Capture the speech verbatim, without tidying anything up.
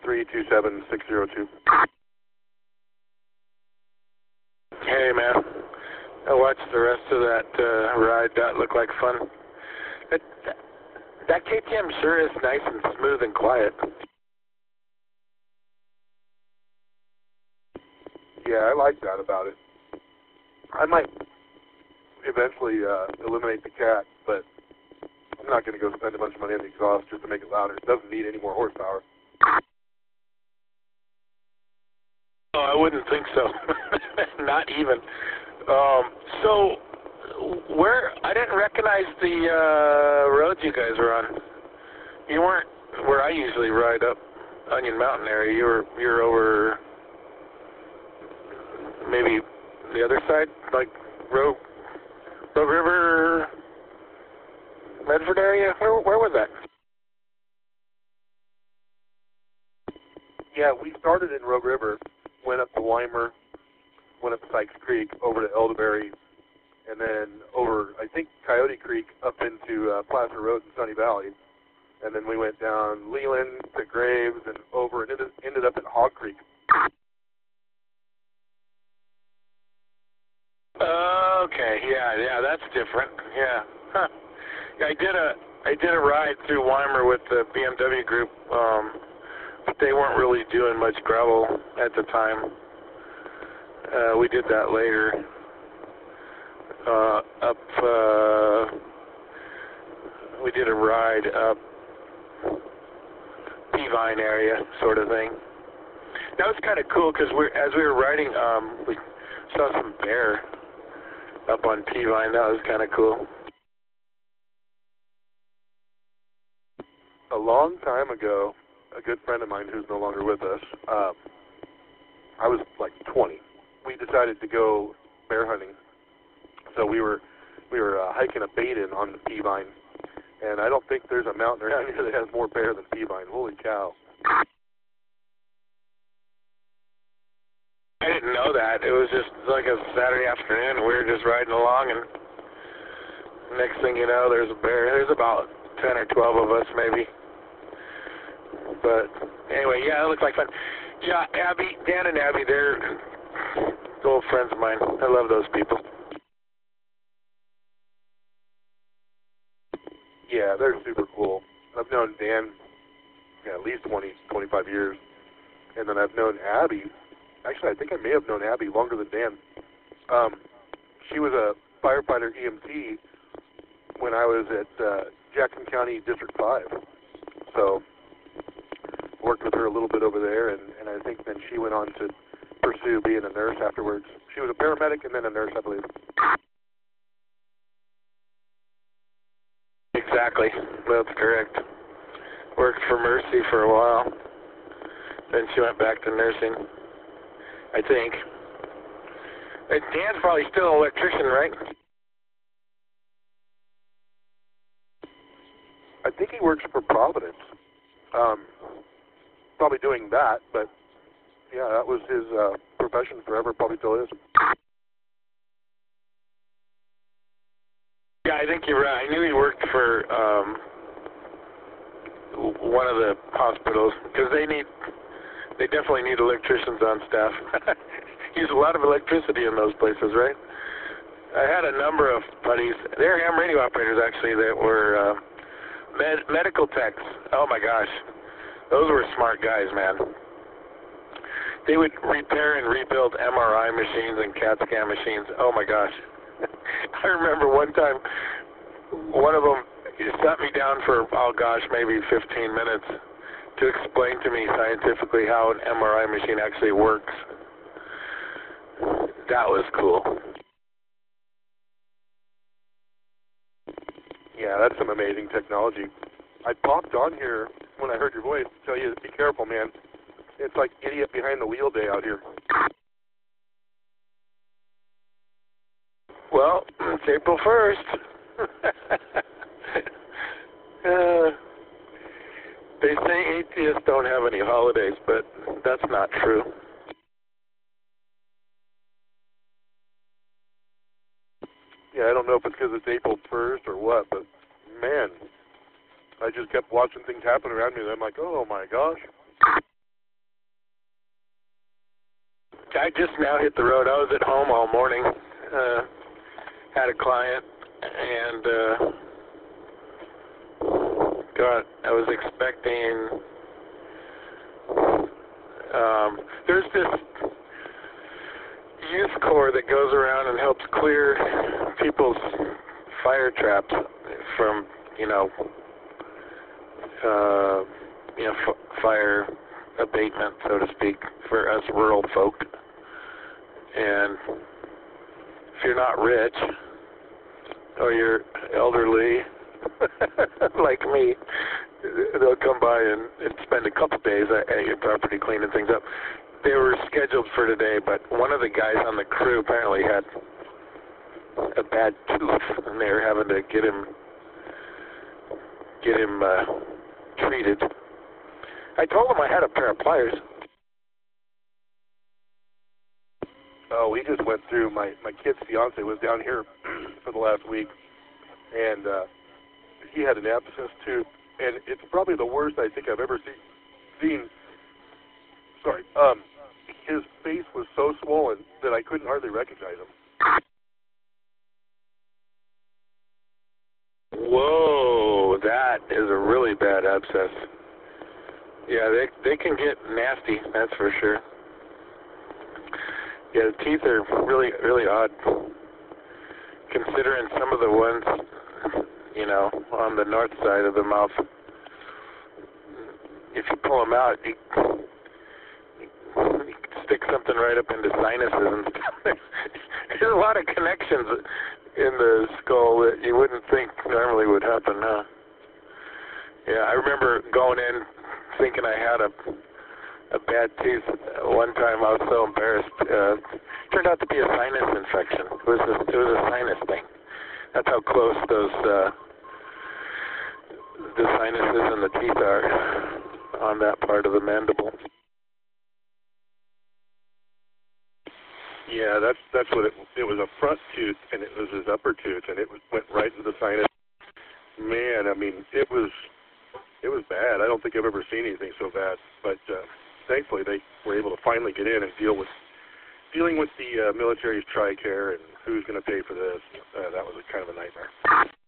three two seven six zero two. Hey, man. I watched the rest of that uh, ride. That looked like fun. That, that K T M sure is nice and smooth and quiet. Yeah, I like that about it. I might eventually uh, eliminate the cat, but I'm not going to go spend a bunch of money on the exhaust just to make it louder. It doesn't need any more horsepower. Oh, I wouldn't think so. Not even. Um, so, where, I didn't recognize the uh, roads you guys were on. You weren't where I usually ride up Onion Mountain area. You were, you were over maybe the other side, like Rogue, Rogue River, Medford area? Where, where was that? Yeah, we started in Rogue River, went up to Weimer, went up to Sykes Creek, over to Elderberry, and then over, I think, Coyote Creek up into uh, Placer Road in Sunny Valley. And then we went down Leland to Graves and over and ended, ended up at Hog Creek. Okay, yeah, yeah, that's different. Yeah, huh. Yeah, I did a I did a ride through Weimer with the B M W group, um, but they weren't really doing much gravel at the time. Uh, we did that later. Uh, up, uh, we did a ride up Peavine area, sort of thing. That was kind of cool because we, as we were riding, um, we saw some bear up on Peavine. That was kind of cool. A long time ago, a good friend of mine who's no longer with us, um, I was like twenty. We decided to go bear hunting. So we were we were uh, hiking a bait-in on the Peavine, and I don't think there's a mountain around here that has more bear than Peavine. Holy cow. I didn't know that. It was just like a Saturday afternoon. We were just riding along, and next thing you know, there's a bear. There's about ten or twelve of us, maybe. But anyway, yeah, it looked like fun. Yeah, Abby, Dan and Abby, they're old friends of mine. I love those people. Yeah, they're super cool. I've known Dan yeah, at least twenty, twenty-five years. And then I've known Abby. Actually, I think I may have known Abby longer than Dan. Um, she was a firefighter E M T when I was at uh, Jackson County District five. So, worked with her a little bit over there, and, and I think then she went on to pursue being a nurse afterwards. She was a paramedic and then a nurse, I believe. Exactly. That's correct. Worked for Mercy for a while. Then she went back to nursing, I think. And Dan's probably still an electrician, right? I think he works for Providence. Um, probably doing that, but yeah, that was his uh, profession forever, probably still is. Yeah, I think you're right. I knew he worked for um, one of the hospitals because they need, they definitely need electricians on staff. Use a lot of electricity in those places, right? I had a number of buddies. They're ham radio operators actually that were uh, med medical techs. Oh my gosh, those were smart guys, man. They would repair and rebuild M R I machines and CAT scan machines. Oh my gosh. I remember one time, one of them sat me down for, oh gosh, maybe fifteen minutes to explain to me scientifically how an M R I machine actually works. That was cool. Yeah, that's some amazing technology. I popped on here when I heard your voice to tell you to be careful, man. It's like idiot behind the wheel day out here. Well, it's April first. uh, they say atheists don't have any holidays, but that's not true. Yeah, I don't know if it's because it's April first or what, but man, I just kept watching things happen around me, and I'm like, oh my gosh. I just now hit the road. I was at home all morning. Uh, had a client, and uh, God, I was expecting. Um, there's this youth corps that goes around and helps clear people's fire traps from, you know, uh, you know, f- fire abatement, so to speak, for us rural folk. And if you're not rich or you're elderly, like me, they'll come by and, and spend a couple days at, at your property cleaning things up. They were scheduled for today, but one of the guys on the crew apparently had a bad tooth, and they were having to get him get him uh, treated. I told him I had a pair of pliers. Oh, we just went through, my, my kid's fiance was down here for the last week, and uh, he had an abscess tooth, and it's probably the worst I think I've ever see, seen. Sorry. Um, his face was so swollen that I couldn't hardly recognize him. Whoa, that is a really bad abscess. Yeah, they they can get nasty, that's for sure. Yeah, the teeth are really, really odd, considering some of the ones, you know, on the north side of the mouth. If you pull them out, you, you stick something right up into sinuses and stuff. There's a lot of connections in the skull that you wouldn't think normally would happen, huh? Yeah, I remember going in thinking I had a a bad tooth. One time I was so embarrassed. Uh, turned out to be a sinus infection. It was a, it was a sinus thing. That's how close those uh, the sinuses and the teeth are on that part of the mandible. Yeah, that's that's what it. It was a front tooth, and it was his upper tooth, and it was, went right into the sinus. Man, I mean, it was it was bad. I don't think I've ever seen anything so bad. But uh, thankfully, they were able to finally get in and deal with dealing with the uh, military's TRICARE and who's going to pay for this. Uh, that was a kind of a nightmare.